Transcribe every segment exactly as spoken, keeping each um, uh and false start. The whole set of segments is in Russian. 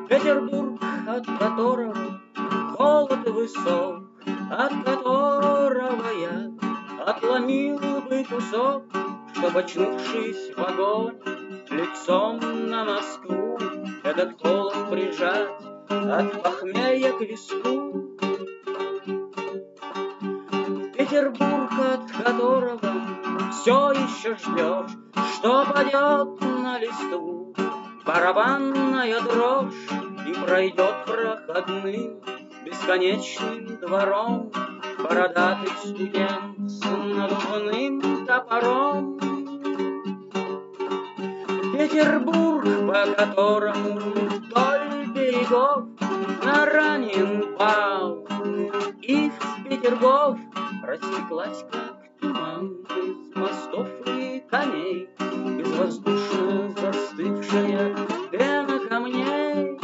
Петербург, от которого холод высок, от которого я отломил бы кусок, чтоб, очнувшись в вагоне, лицом на Москву этот холод прижать от похмелья к виску. Петербург, от которого все еще ждешь, что падет на листву барабанная дрожь и пройдет проходным бесконечным двором бородатый студент с надувным топором. Петербург, по которому вдоль берегов наранен бал, и в Петергоф растеклась, как туман, без мостов и коней, безвоздушно застывшая пена камней.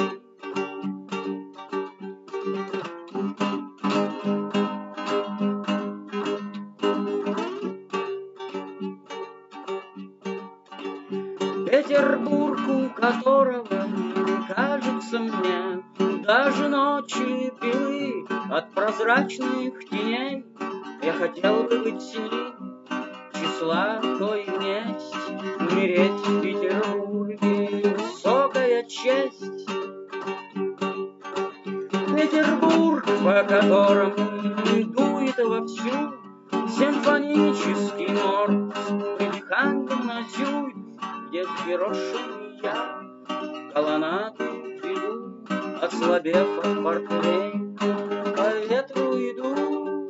Петербург, у которого, кажется мне, даже ночи белы от прозрачных теней. Я хотел бы быть с ним, числа кой несть, умереть в Петербурге — высокая честь. Петербург, по которому дует вовсю симфонический морс с придыханием на зюй, где взъерошенный я колоннаду веду, ослабев от портвей, по ветру иду.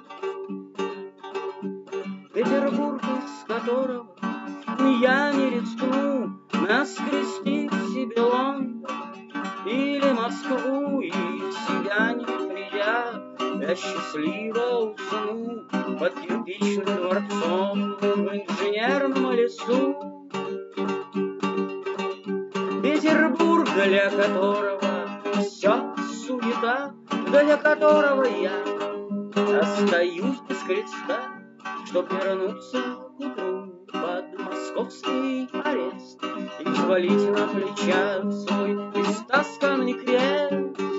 Петербург, из которого я не рискну наскрести себе Лондон или Москву, и в себя не придя, я счастливо усну под кирпичным дворцом в инженерном лесу. Петербург, для которого все суета, для которого я остаюсь без креста, чтоб вернуться к утру под московский арест и взвалить на плечах свой истасканный крест.